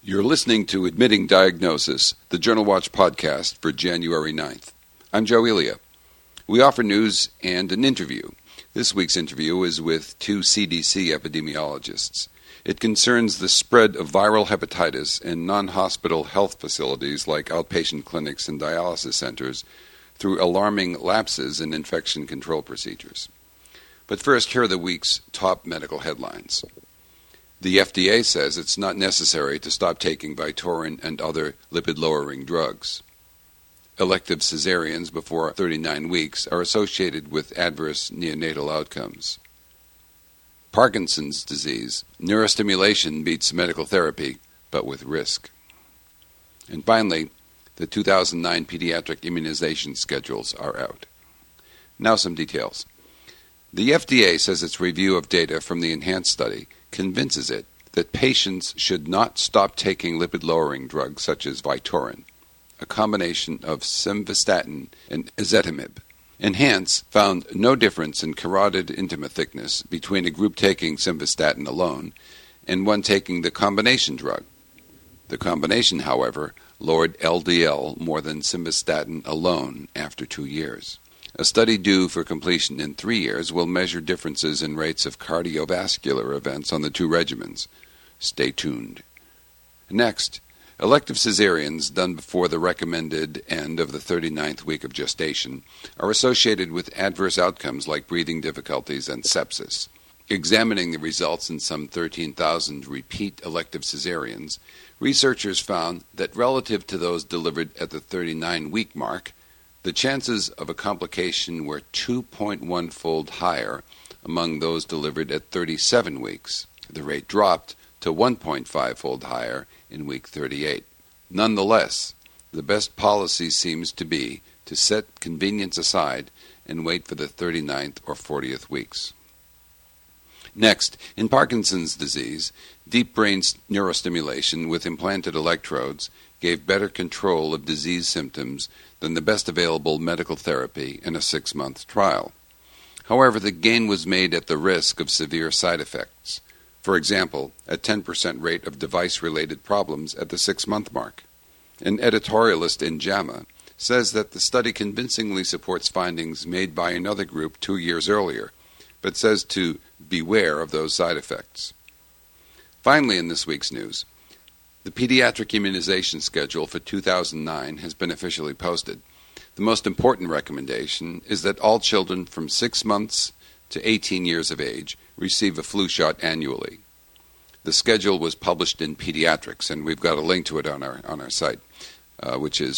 You're listening to Admitting Diagnosis, the Journal Watch podcast for January 9th. I'm Joe Elia. We offer news and an interview. This week's interview is with two CDC epidemiologists. It concerns the spread of viral hepatitis in non-hospital health facilities like outpatient clinics and dialysis centers through alarming lapses in infection control procedures. But first, here are the week's top medical headlines. The FDA says it's not necessary to stop taking Vytorin and other lipid-lowering drugs. Elective cesareans before 39 weeks are associated with adverse neonatal outcomes. Parkinson's disease, neurostimulation beats medical therapy, but with risk. And finally, the 2009 pediatric immunization schedules are out. Now some details. The FDA says its review of data from the ENHANCE study convinces it that patients should not stop taking lipid-lowering drugs such as Vytorin, a combination of simvastatin and ezetimibe. ENHANCE found no difference in carotid intima thickness between a group taking simvastatin alone and one taking the combination drug. The combination, however, lowered LDL more than simvastatin alone after 2 years. A study due for completion in 3 years will measure differences in rates of cardiovascular events on the two regimens. Stay tuned. Next, elective cesareans done before the recommended end of the 39th week of gestation are associated with adverse outcomes like breathing difficulties and sepsis. Examining the results in some 13,000 repeat elective cesareans, researchers found that relative to those delivered at the 39-week mark, the chances of a complication were 2.1-fold higher among those delivered at 37 weeks. The rate dropped to 1.5-fold higher in week 38. Nonetheless, the best policy seems to be to set convenience aside and wait for the 39th or 40th weeks. Next, in Parkinson's disease, deep brain neurostimulation with implanted electrodes gave better control of disease symptoms than the best available medical therapy in a 6-month trial. However, the gain was made at the risk of severe side effects. For example, a 10% rate of device-related problems at the 6-month mark. An editorialist in JAMA says that the study convincingly supports findings made by another group 2 years earlier, but says to beware of those side effects. Finally, in this week's news, the pediatric immunization schedule for 2009 has been officially posted. The most important recommendation is that all children from 6 months to 18 years of age receive a flu shot annually. The schedule was published in Pediatrics, and we've got a link to it on our site, which is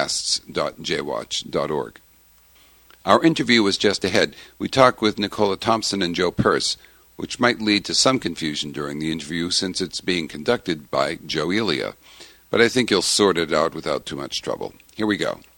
podcasts.jwatch.org. Our interview was just ahead. We talked with Nicola Thompson and Joe Pearce, which might lead to some confusion during the interview since it's being conducted by Joe Elia. But I think you'll sort it out without too much trouble. Here we go.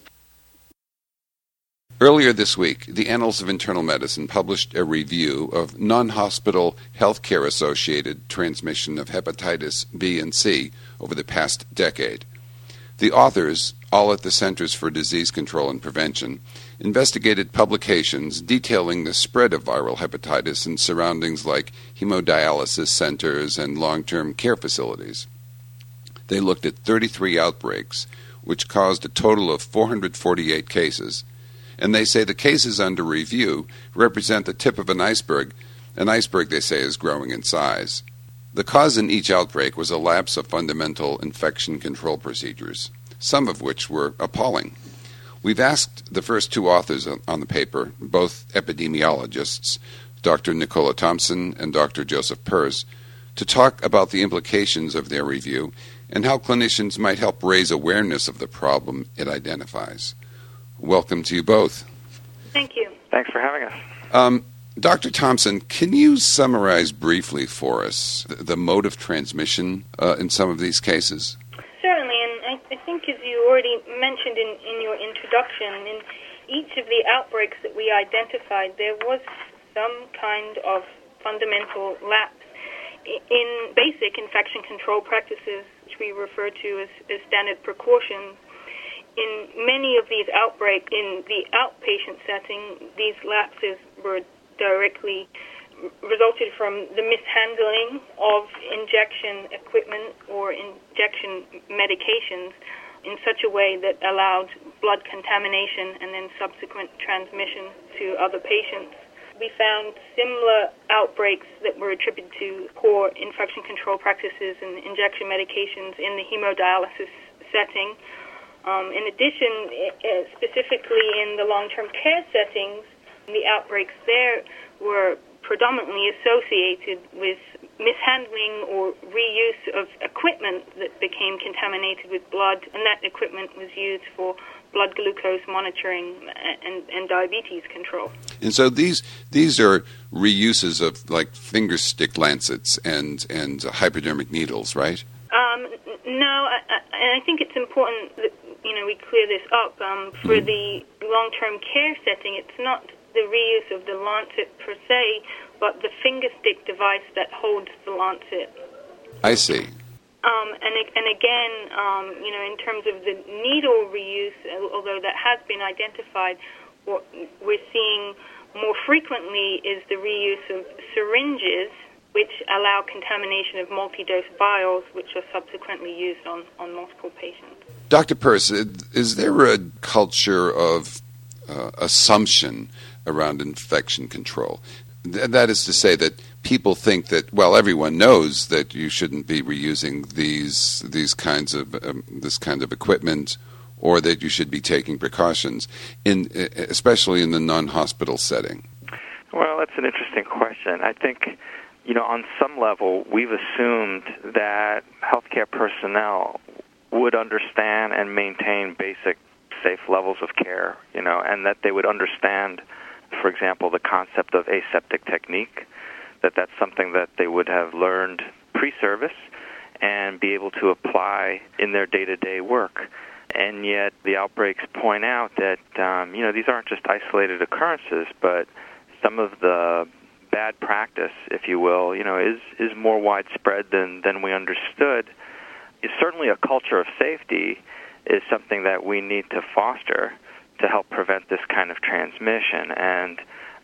Earlier this week, the Annals of Internal Medicine published a review of non-hospital healthcare-associated transmission of hepatitis B and C over the past decade. The authors, all at the Centers for Disease Control and Prevention, investigated publications detailing the spread of viral hepatitis in surroundings like hemodialysis centers and long-term care facilities. They looked at 33 outbreaks, which caused a total of 448 cases, and they say the cases under review represent the tip of an iceberg. An iceberg, they say, is growing in size. The cause in each outbreak was a lapse of fundamental infection control procedures, some of which were appalling. We've asked the first two authors on the paper, both epidemiologists, Dr. Nicola Thompson and Dr. Joseph Pearce, to talk about the implications of their review and how clinicians might help raise awareness of the problem it identifies. Welcome to you both. Thank you. Thanks for having us. Dr. Thompson, can you summarize briefly for us the mode of transmission in some of these cases? Certainly, and I think as you already mentioned in your introduction, in each of the outbreaks that we identified, there was some kind of fundamental lapse in basic infection control practices, which we refer to as standard precautions. In many of these outbreaks, in the outpatient setting, these lapses were directly resulted from the mishandling of injection equipment or injection medications in such a way that allowed blood contamination and then subsequent transmission to other patients. We found similar outbreaks that were attributed to poor infection control practices and injection medications in the hemodialysis setting. In addition, specifically in the long-term care settings, the outbreaks there were predominantly associated with mishandling or reuse of equipment that became contaminated with blood, and that equipment was used for blood glucose monitoring and diabetes control. And so these are reuses of like finger stick lancets and hypodermic needles, right? No, and I think it's important that we clear this up. For the long-term care setting, it's not the reuse of the lancet per se, but the finger stick device that holds the lancet. I see. And again, in terms of the needle reuse, although that has been identified, what we're seeing more frequently is the reuse of syringes, which allow contamination of multi-dose vials, which are subsequently used on multiple patients. Dr. Peirce, is there a culture of assumption around infection control? That is to say that people think that, well, everyone knows that you shouldn't be reusing these kinds of this kind of equipment, or that you should be taking precautions, especially in the non-hospital setting. Well, that's an interesting question. I think, on some level, we've assumed that healthcare personnel would understand and maintain basic safe levels of care, and that they would understand, for example, the concept of aseptic technique, that's something that they would have learned pre-service and be able to apply in their day-to-day work. And yet the outbreaks point out that, these aren't just isolated occurrences, but some of the bad practice, if you will, is more widespread than we understood. It's certainly a culture of safety is something that we need to foster to help prevent this kind of transmission. And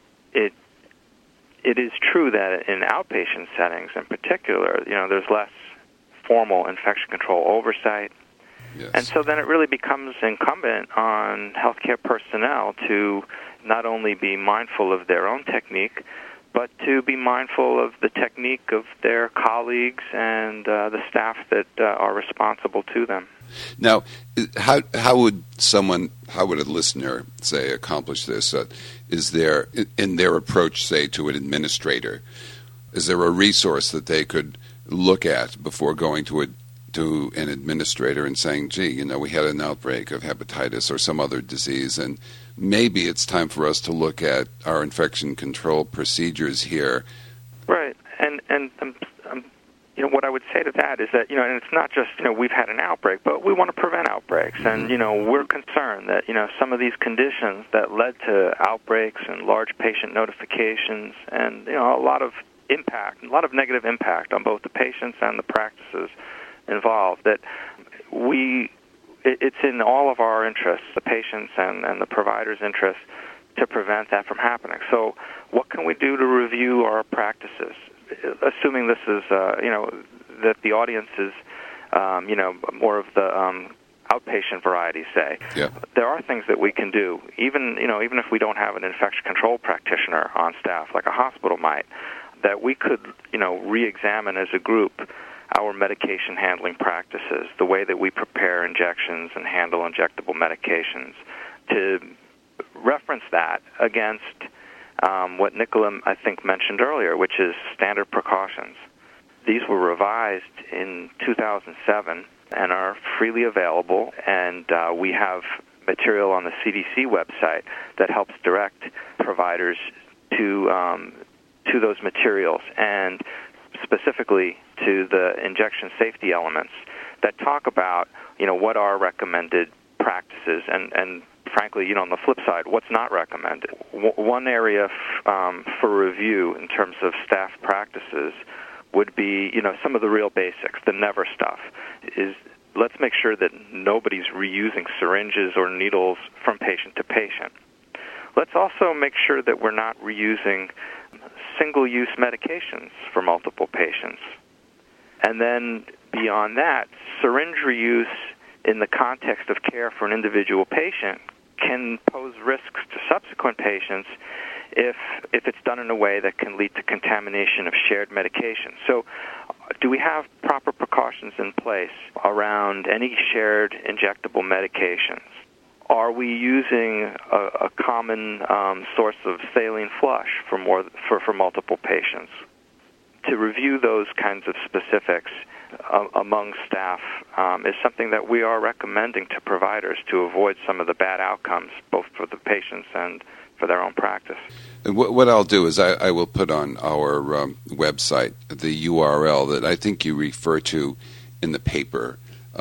it is true that in outpatient settings in particular, there's less formal infection control oversight. Yes. And so then it really becomes incumbent on healthcare personnel to not only be mindful of their own technique, but to be mindful of the technique of their colleagues and the staff that are responsible to them. Now, how would a listener, say, accomplish this? Is there, in their approach, say, to an administrator, is there a resource that they could look at before going to an administrator and saying, gee, we had an outbreak of hepatitis or some other disease, and maybe it's time for us to look at our infection control procedures here? Right, and what I would say to that is that, and it's not just, we've had an outbreak, but we want to prevent outbreaks. And, we're concerned that, some of these conditions that led to outbreaks and large patient notifications and, a lot of negative impact on both the patients and the practices involved, that it's in all of our interests, the patients and the providers' interests, to prevent that from happening. So what can we do to review our practices? Assuming this is, that the audience is, more of the outpatient variety, say. Yeah. There are things that we can do, even if we don't have an infection control practitioner on staff, like a hospital might, that we could, re-examine as a group our medication handling practices, the way that we prepare injections and handle injectable medications, to reference that against what Nicola, I think, mentioned earlier, which is standard precautions. These were revised in 2007 and are freely available, and we have material on the CDC website that helps direct providers to those materials, and specifically to the injection safety elements that talk about, what are recommended practices and frankly, on the flip side, what's not recommended. One area for review in terms of staff practices would be, some of the real basics, the never stuff, is let's make sure that nobody's reusing syringes or needles from patient to patient. Let's also make sure that we're not reusing single-use medications for multiple patients. And then beyond that, syringe reuse in the context of care for an individual patient can pose risks to subsequent patients if it's done in a way that can lead to contamination of shared medication. So do we have proper precautions in place around any shared injectable medications? Are we using a common source of saline flush for multiple patients? To review those kinds of specifics among staff is something that we are recommending to providers to avoid some of the bad outcomes, both for the patients and for their own practice. And what I'll do is I will put on our website the URL that I think you refer to in the paper.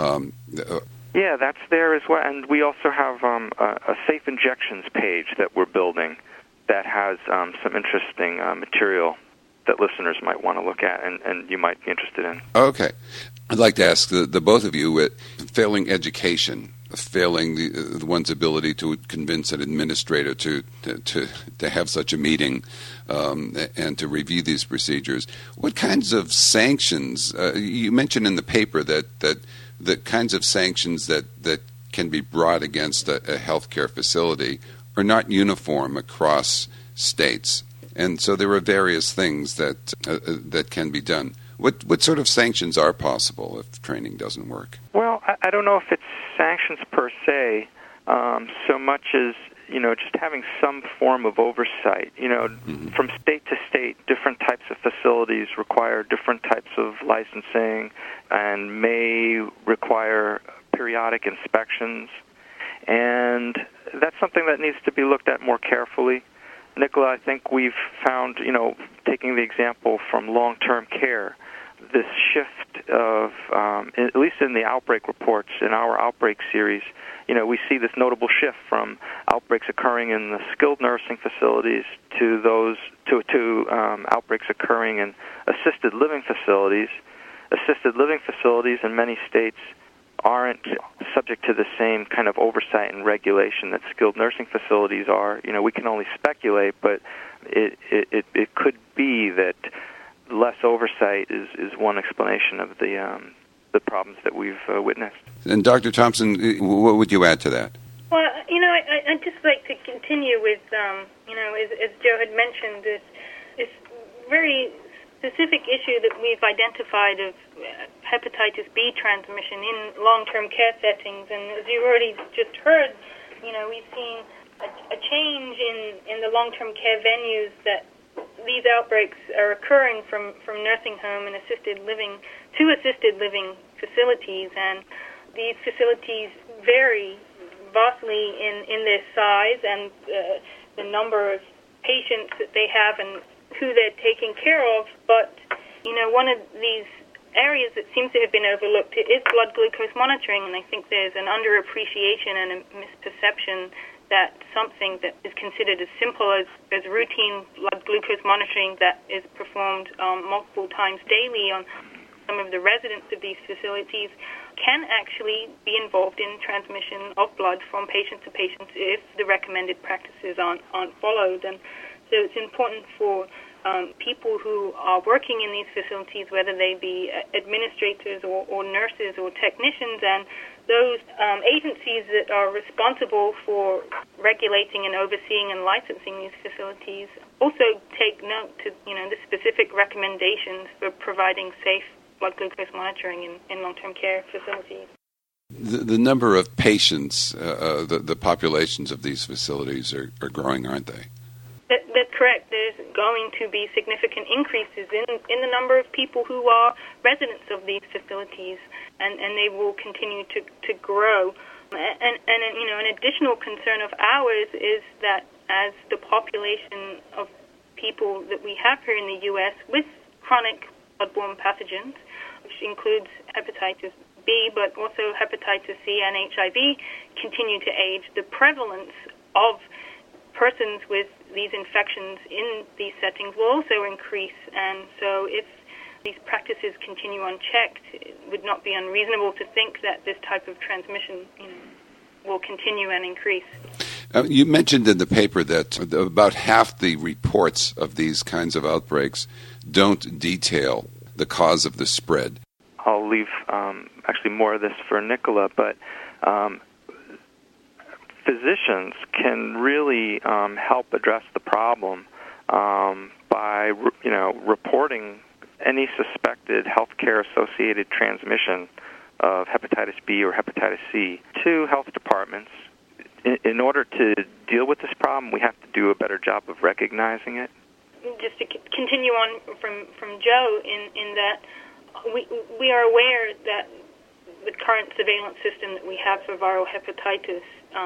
Yeah, that's there as well. And we also have a safe injections page that we're building that has some interesting material that listeners might want to look at and you might be interested in. Okay. I'd like to ask the both of you, with failing education, failing the one's ability to convince an administrator to have such a meeting and to review these procedures, what kinds of sanctions, you mentioned in the paper that the kinds of sanctions that can be brought against a healthcare facility are not uniform across states. And so there are various things that can be done. What sort of sanctions are possible if training doesn't work? Well, I don't know if it's sanctions per se, so much as just having some form of oversight. From state to state, different types of facilities require different types of licensing and may require periodic inspections, and that's something that needs to be looked at more carefully. Nicola, I think we've found, taking the example from long-term care, this shift of, at least in the outbreak reports, in our outbreak series, we see this notable shift from outbreaks occurring in the skilled nursing facilities to outbreaks occurring in assisted living facilities. Assisted living facilities in many states aren't subject to the same kind of oversight and regulation that skilled nursing facilities are. We can only speculate, but it could be that less oversight is one explanation of the problems that we've witnessed. And Dr. Thompson, what would you add to that? Well, I'd just like to continue with, as Joe had mentioned, this very specific issue that we've identified of hepatitis B transmission in long-term care settings. And as you've already just heard, we've seen a change in the long-term care venues that these outbreaks are occurring from nursing home and assisted living to assisted living facilities. And these facilities vary vastly in their size and the number of patients that they have and who they're taking care of, but one of these areas that seems to have been overlooked is blood glucose monitoring, and I think there's an underappreciation and a misperception that something that is considered as simple as routine blood glucose monitoring that is performed multiple times daily on some of the residents of these facilities can actually be involved in transmission of blood from patient to patient if the recommended practices aren't followed. And so it's important for people who are working in these facilities, whether they be administrators or nurses or technicians, and those agencies that are responsible for regulating and overseeing and licensing these facilities also take note to the specific recommendations for providing safe blood glucose monitoring in long-term care facilities. The number of patients, the populations of these facilities are growing, aren't they? That's correct. There's going to be significant increases in the number of people who are residents of these facilities, and they will continue to grow. And an additional concern of ours is that as the population of people that we have here in the U.S. with chronic bloodborne pathogens, which includes hepatitis B, but also hepatitis C and HIV, continue to age, the prevalence of persons with these infections in these settings will also increase. And so if these practices continue unchecked, it would not be unreasonable to think that this type of transmission will continue and increase. You mentioned in the paper that about half the reports of these kinds of outbreaks don't detail the cause of the spread. I'll leave actually more of this for Nicola, but physicians can really help address the problem by reporting any suspected healthcare-associated transmission of hepatitis B or hepatitis C to health departments. In order to deal with this problem, we have to do a better job of recognizing it. Just to continue on from Joe, in that we are aware that the current surveillance system that we have for viral hepatitis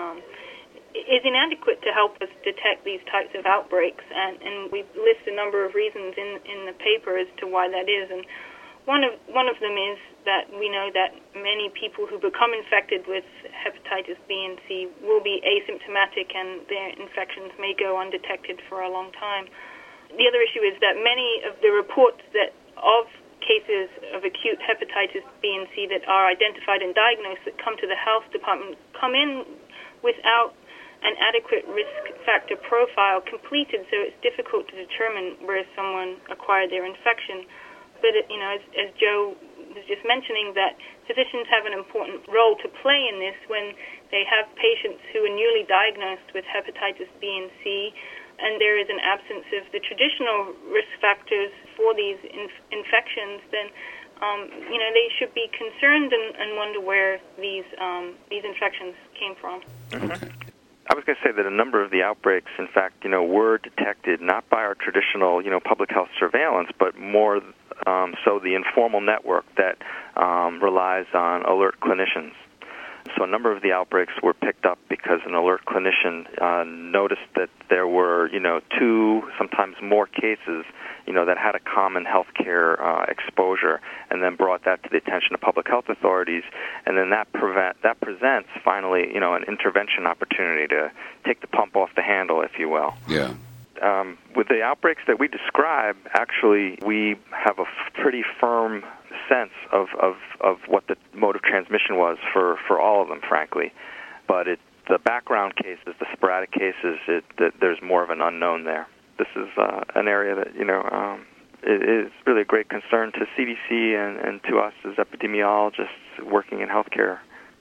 is inadequate to help us detect these types of outbreaks, and we list a number of reasons in the paper as to why that is. And one of them is that we know that many people who become infected with hepatitis B and C will be asymptomatic, and their infections may go undetected for a long time. The other issue is that many of the reports of cases of acute hepatitis B and C that are identified and diagnosed that come to the health department come in without an adequate risk factor profile completed, so it's difficult to determine where someone acquired their infection. But as Joe was just mentioning, that physicians have an important role to play in this when they have patients who are newly diagnosed with hepatitis B and C, and there is an absence of the traditional risk factors for these infections, then they should be concerned and wonder where these infections came from. Okay. I was going to say that a number of the outbreaks, in fact, were detected not by our traditional, public health surveillance, but more so the informal network that relies on alert clinicians. So a number of the outbreaks were picked up because an alert clinician noticed that there were, 2, sometimes more cases, that had a common healthcare exposure, and then brought that to the attention of public health authorities, and then that presents finally, an intervention opportunity to take the pump off the handle, if you will. Yeah. With the outbreaks that we describe, actually, we have a pretty firm sense of what the mode of transmission was for all of them, frankly. But the background cases, the sporadic cases, there's more of an unknown there. This is an area that, it is really a great concern to CDC and to us as epidemiologists working in healthcare.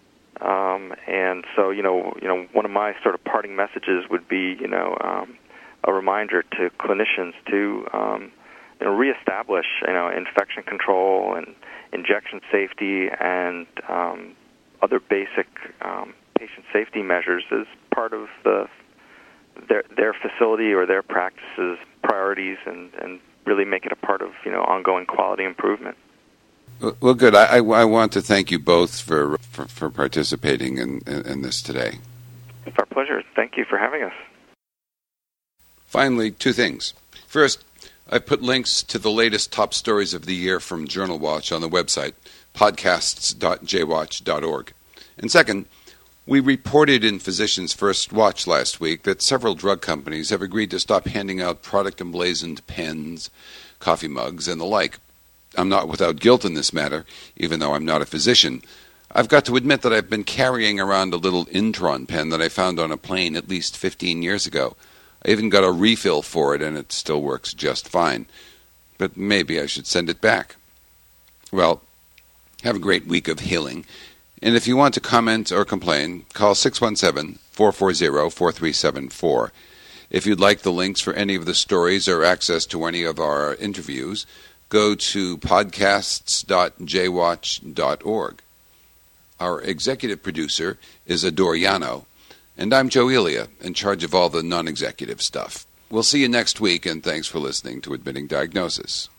And so, one of my sort of parting messages would be, a reminder to clinicians to reestablish, infection control and injection safety and other basic patient safety measures as part of their facility or their practices priorities, and really make it a part of ongoing quality improvement. Well, good. I want to thank you both for participating in this today. It's our pleasure. Thank you for having us. Finally, 2 things. First, I put links to the latest top stories of the year from Journal Watch on the website, podcasts.jwatch.org. And second, we reported in Physicians First Watch last week that several drug companies have agreed to stop handing out product-emblazoned pens, coffee mugs, and the like. I'm not without guilt in this matter, even though I'm not a physician. I've got to admit that I've been carrying around a little Intron pen that I found on a plane at least 15 years ago. I even got a refill for it, and it still works just fine. But maybe I should send it back. Well, have a great week of healing. And if you want to comment or complain, call 617-440-4374. If you'd like the links for any of the stories or access to any of our interviews, go to podcasts.jwatch.org. Our executive producer is Ador Yano, and I'm Joe Elia, in charge of all the non-executive stuff. We'll see you next week, and thanks for listening to Admitting Diagnosis.